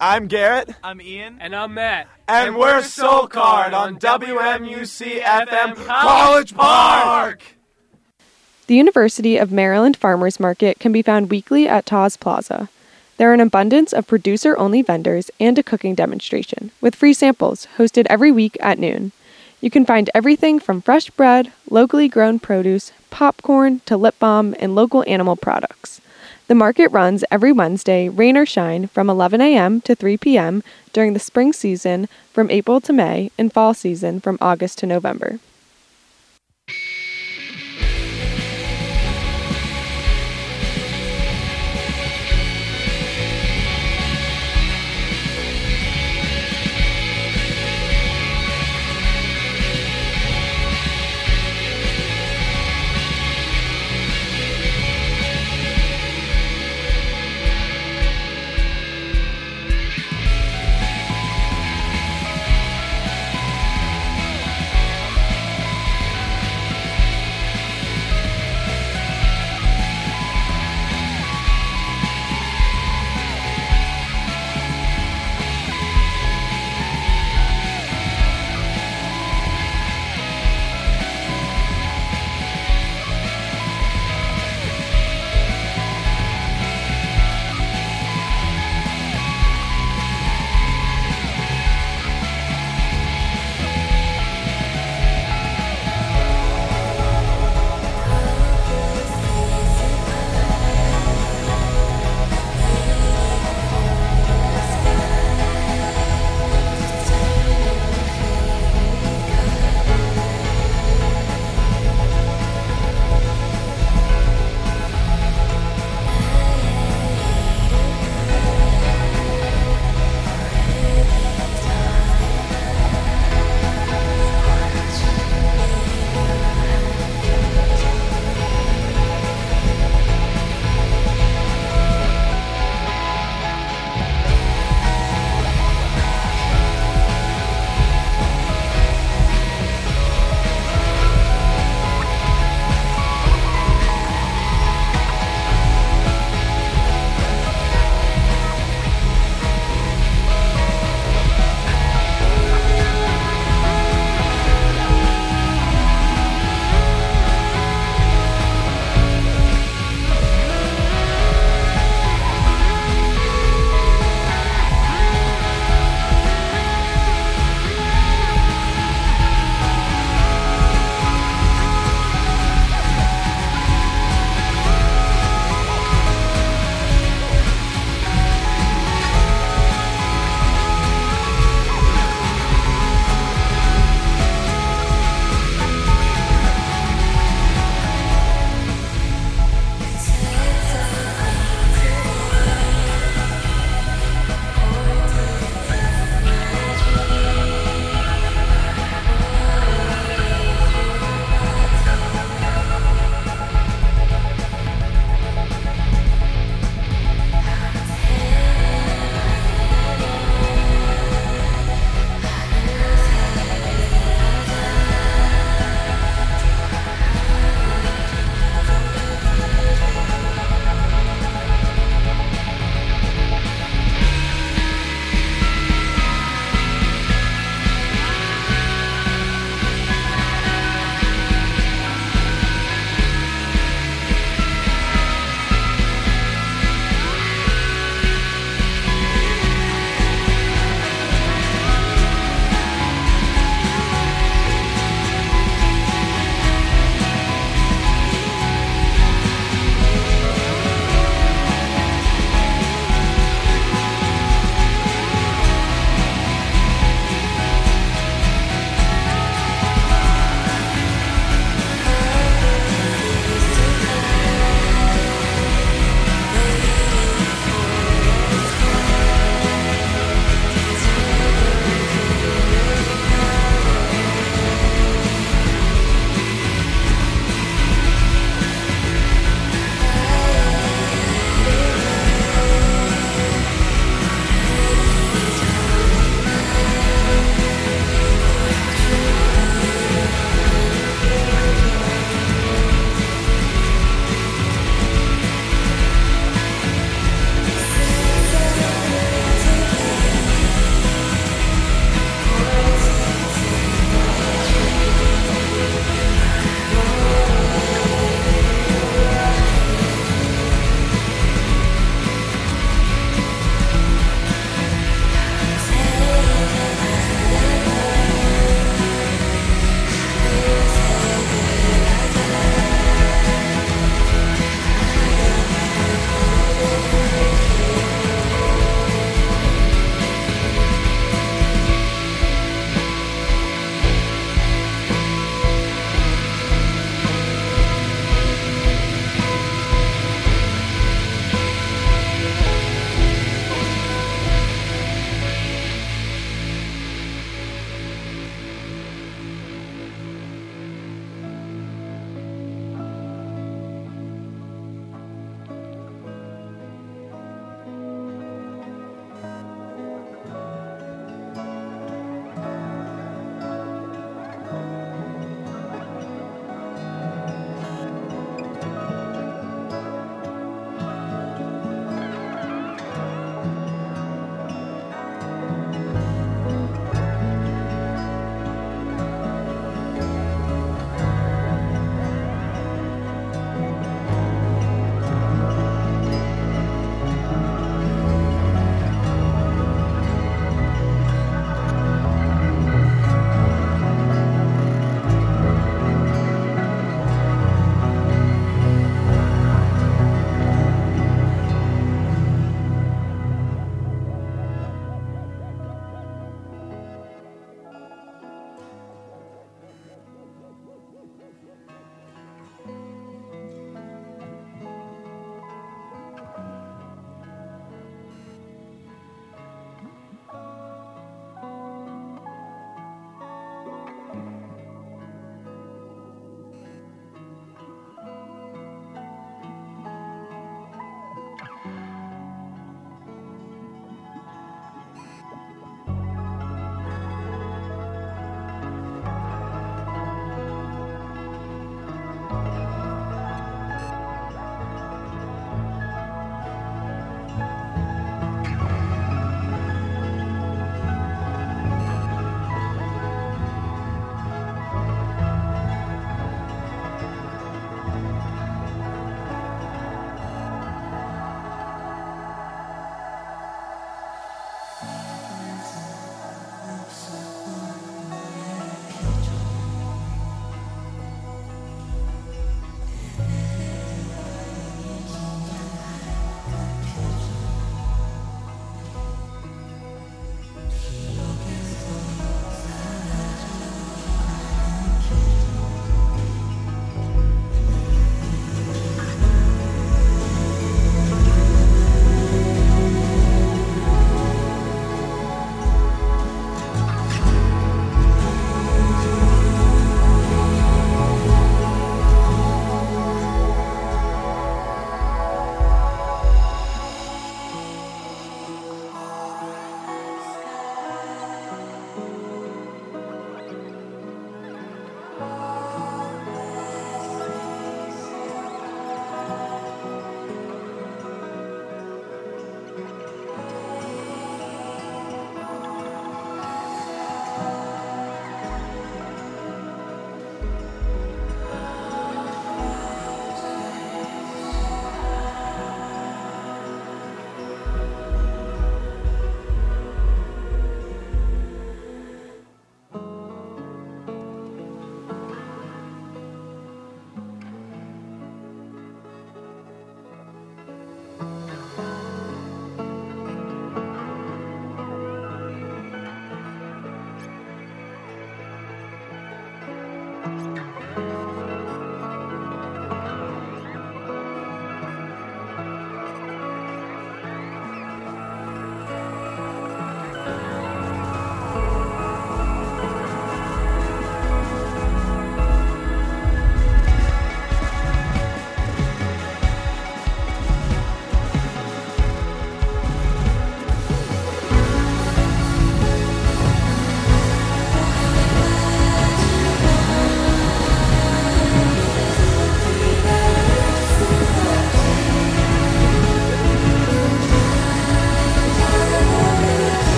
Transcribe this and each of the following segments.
I'm Garrett. I'm Ian. And I'm Matt. And we're Soul Card on WMUC FM College Park! The University of Maryland Farmers Market can be found weekly at Taws Plaza. There are an abundance of producer-only vendors and a cooking demonstration, with free samples, hosted every week at noon. You can find everything from fresh bread, locally grown produce, popcorn, to lip balm, and local animal products. The market runs every Wednesday, rain or shine, from 11 a.m. to 3 p.m. during the spring season from April to May and fall season from August to November.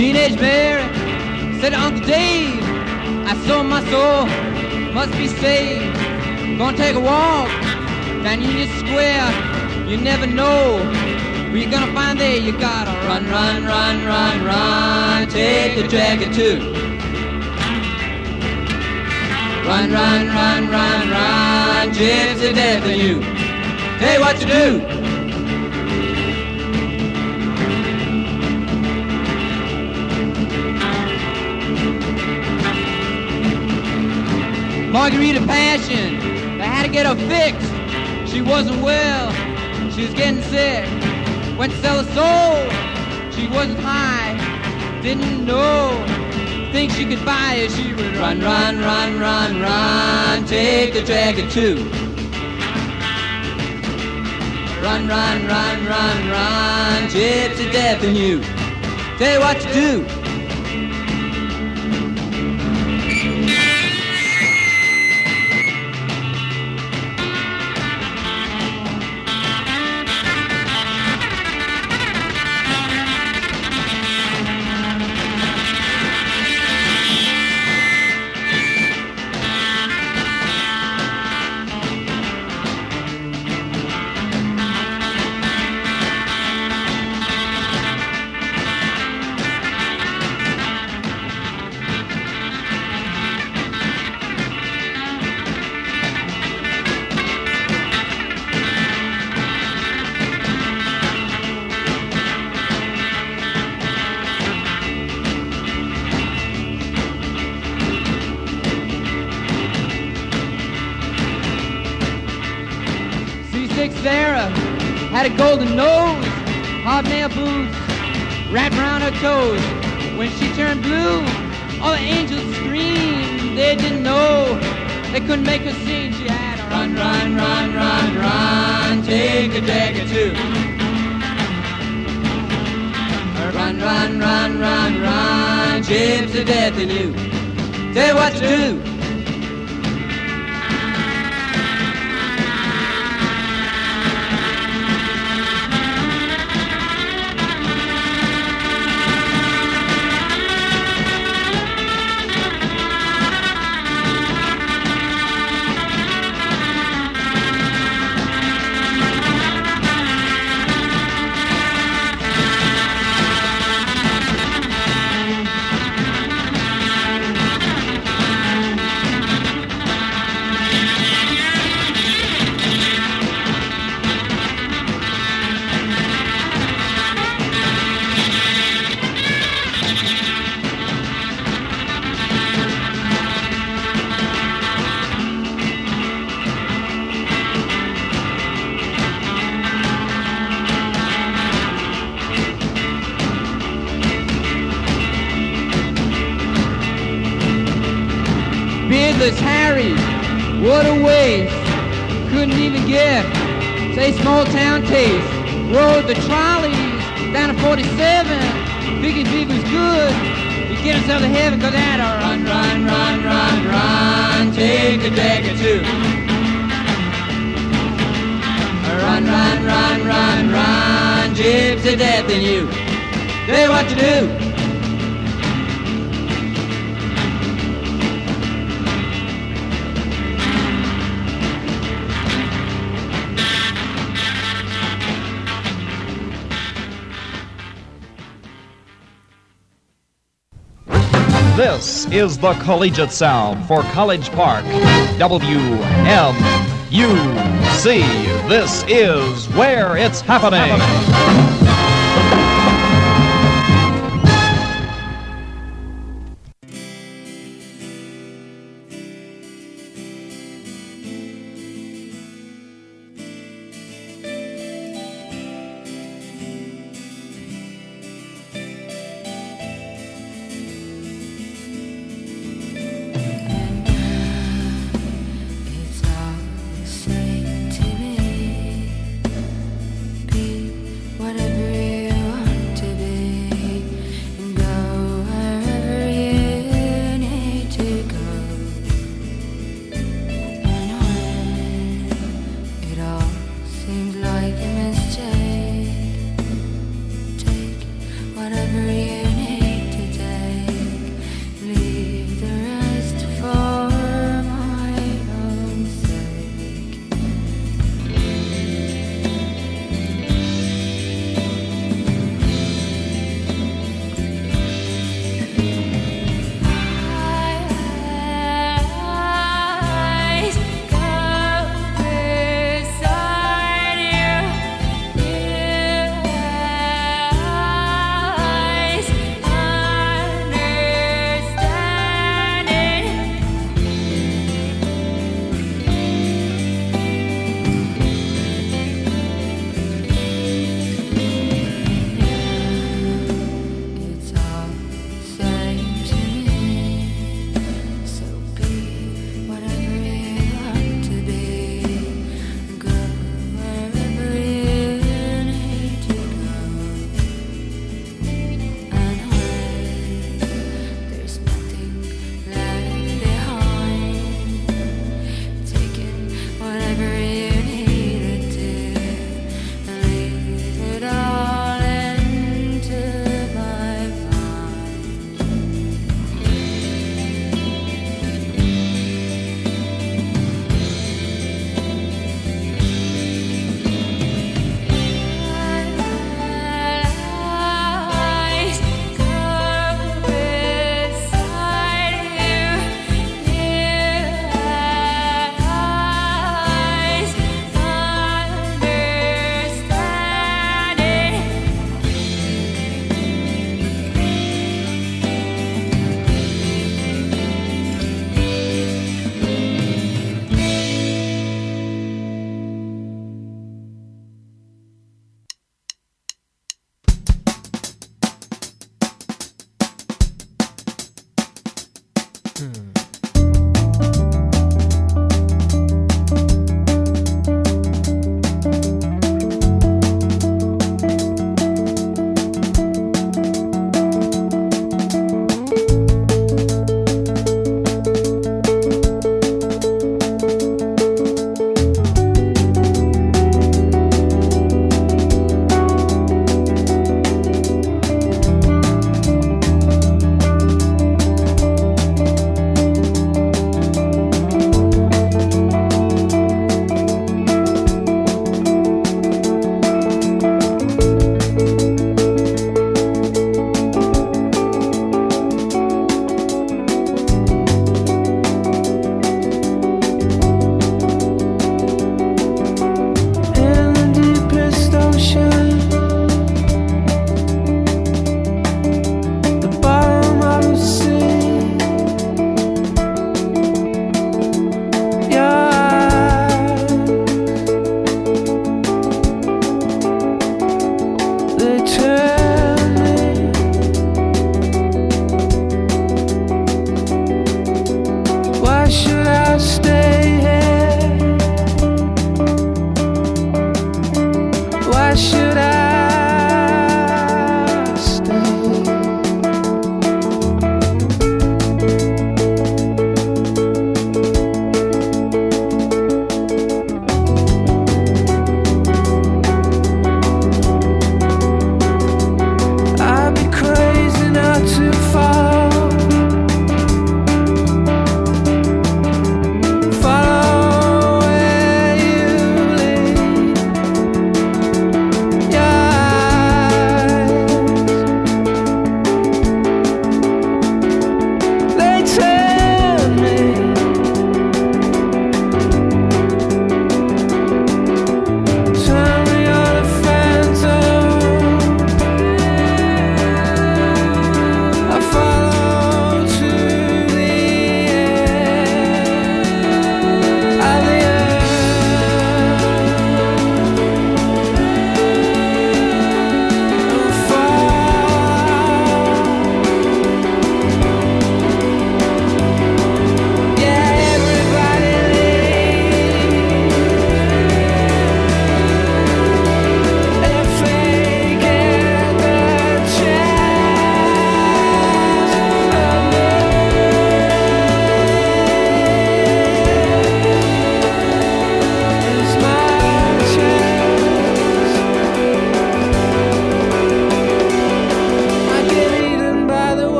Teenage Mary said to Uncle Dave, I sold my soul, must be saved. Gonna take a walk down Union Square. You never know where you're gonna find there. You gotta run, run, run, run, run. Take the jacket too. Run, run, run, run, run. Gypsy death in you. Tell you what to do. Margarita Passion, they had to get her fixed. She wasn't well, she was getting sick. Went to sell her soul, she wasn't high, didn't know. Think she could buy it, she would run, run, run, run, run. Take the jacket too. Run, run, run, run, run. Gypsy death in you. Tell you what to do. Sarah had a golden nose, hobnail boots wrapped around her toes. When she turned blue, all the angels screamed. They didn't know, they couldn't make her sing. She had a run, run, run, run, run. Take a jacket too. Run, run, run, run, run. Gypsy death in you. Tell you what to do. Beardless Harry, what a waste. Couldn't even get, say, small town taste. Rode the trolleys down to 47. Figured if was good, he'd get himself to heaven, cause that run, run, run, run, run. Take a jacket too. Run, run, run, run, run. Gypsy death in you. Tell you what to do. This is the collegiate sound for College Park, WMUC. This is where it's happening. Whatever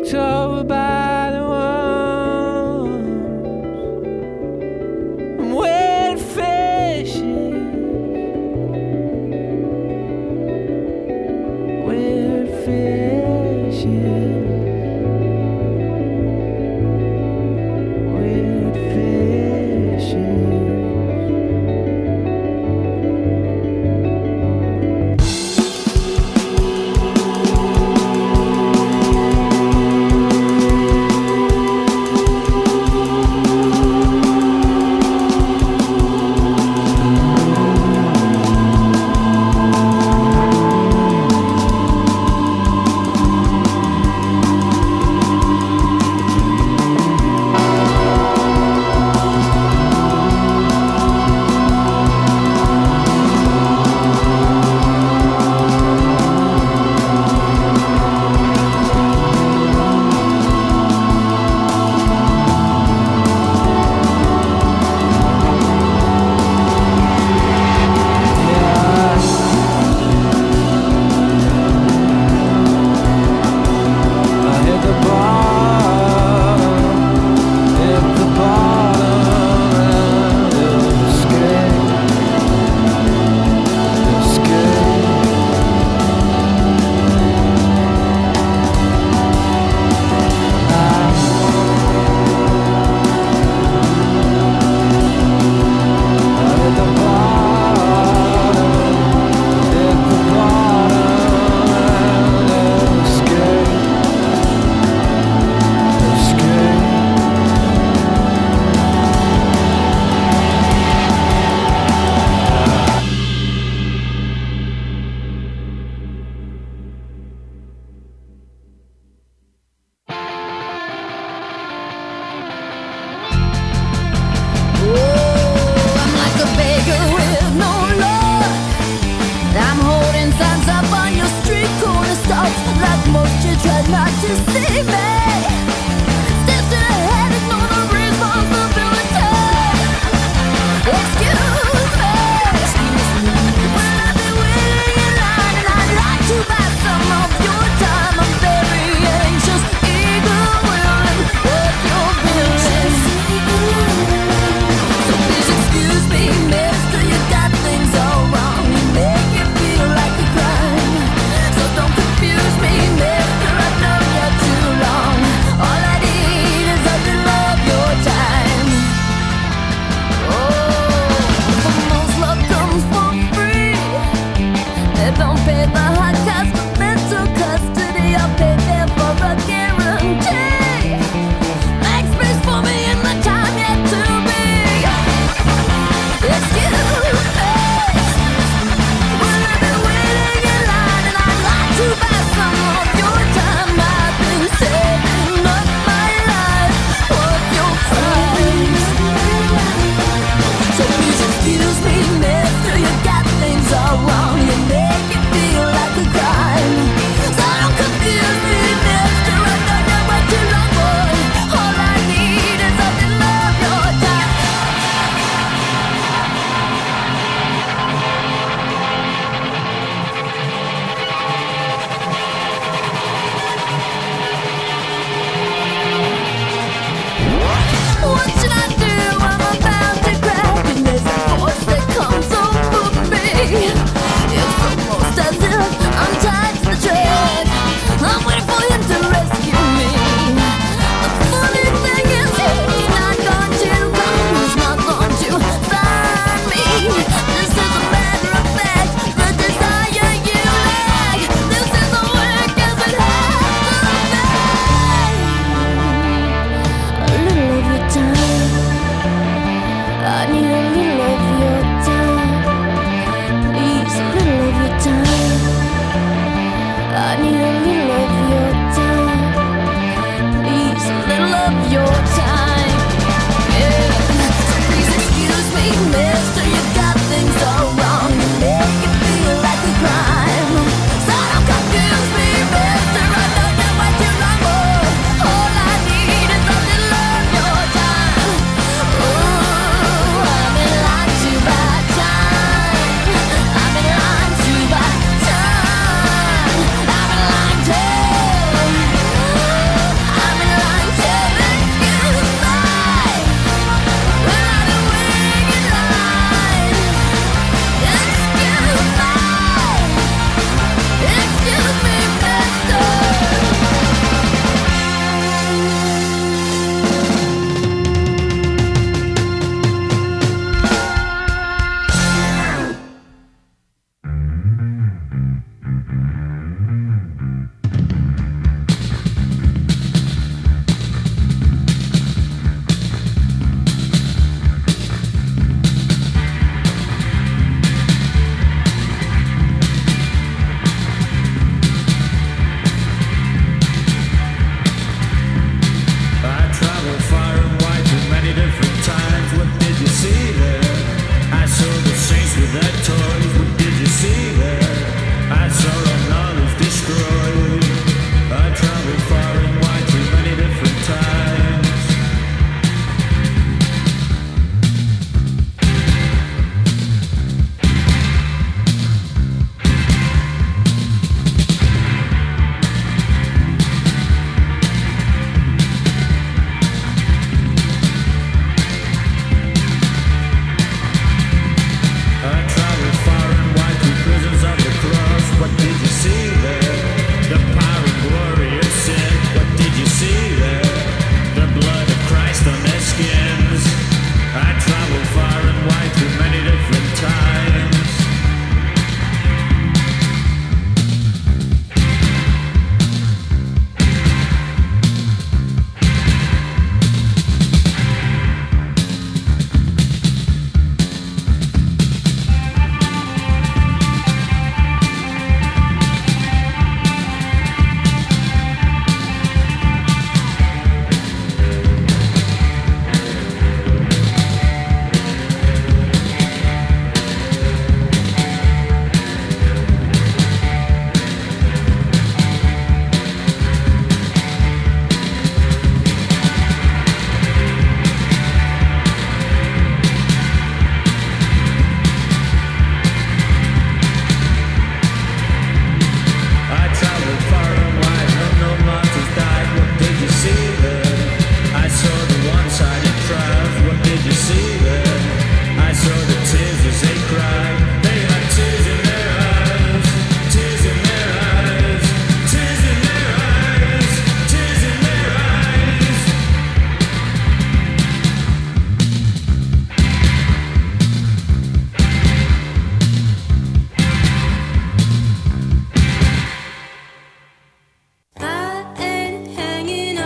looked over by the wall. I'm wet fishing. Wet fishing. Wet fishing.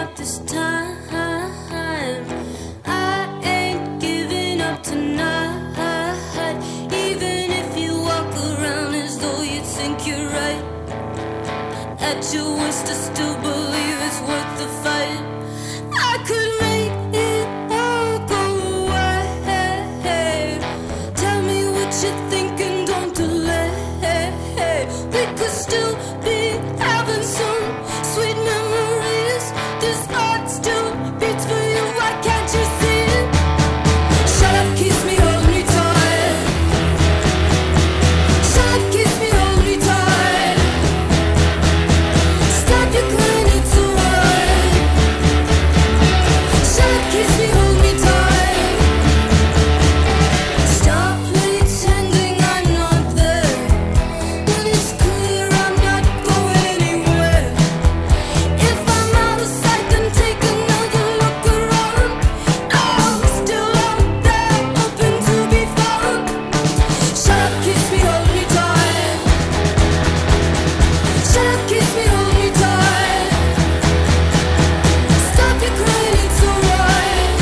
up this time. I ain't giving up tonight. Even if you walk around as though you think you're right, at your worst I still believe it's worth the fight. I could make it all go away. Tell me what you're thinking, don't delay. We could still be having some sweet memories. This heart still beats for you, why can't you see it? Shut up, kiss me, hold me tight. Shut up, kiss me, hold me tight. Stop your crying, it's alright. Shut up, kiss me, hold me tight. Stop pretending I'm not there, when it's clear I'm not going anywhere. If I'm out of sight, then take another look around. I'm still out there, hoping to be found. Shut up, kiss me, hold me tight. Shut up, kiss me, hold me tight. Stop your crying, it's alright.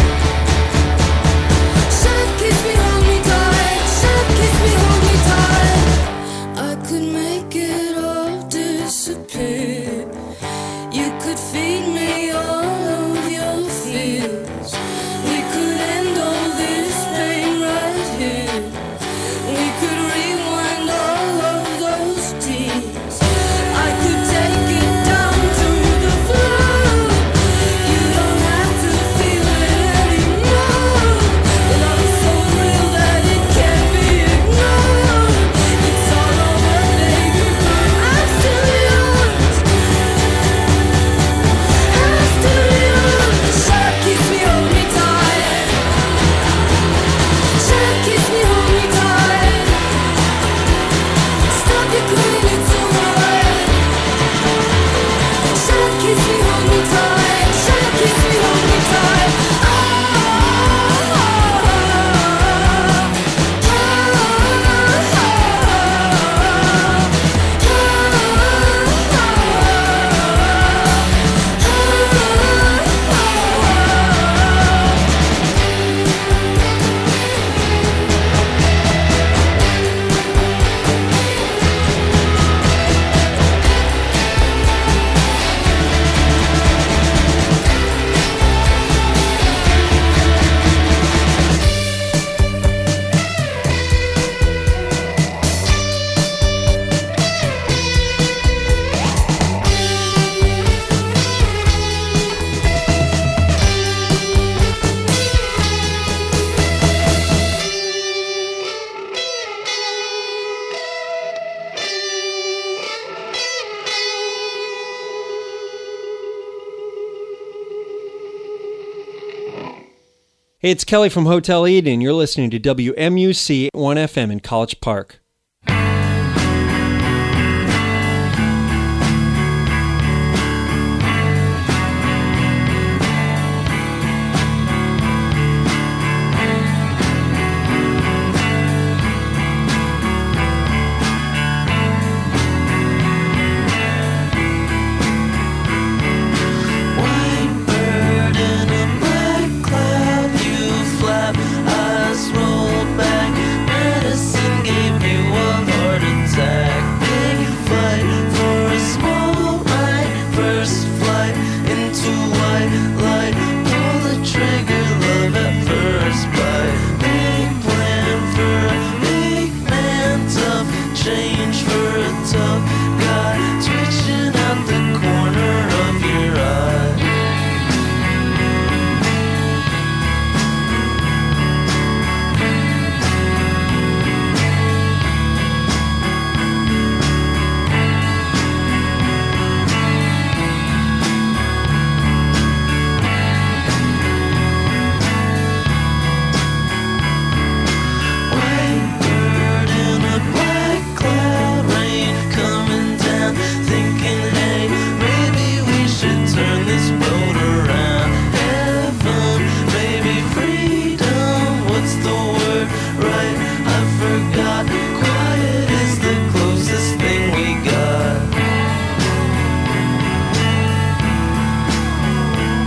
Shut up, kiss me, hold me tight. Shut up, kiss me, hold me tight. I could make it all disappear. You could feed me all of your fears. We could end all this pain right here. We could rewind all of those tears. I could take it down to the floor. You don't have to feel it anymore. The love is so real that it can't be ignored. It's all over, baby. I'm still yours. I'm still yours. Shut up, kiss me, hold me tight. Shut up, kiss me, hold me tight. Stop your crying, it's alright. Shut up, kiss me, hold me tight. Shut up, kiss me, hold me tight. Hey, it's Kelly from Hotel Eden. You're listening to WMUC 1FM in College Park. White bird in a black cloud, you flap, eyes roll back. Medicine gave me a heart attack. Big fight for a small ride, first flight into white light. Pull the trigger, love at first bite. Big plan for a big man, tough change for a tough guy. Twitching out the corner of your eye. White bird in a black cloud, rain coming down. Thinking, hey, maybe we should turn this boat around. Heaven, maybe freedom. What's the word? Right, I forgot. Quiet is the closest thing we got.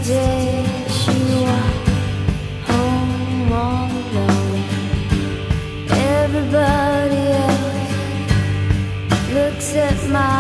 day she walked home all alone. Everybody else looks at my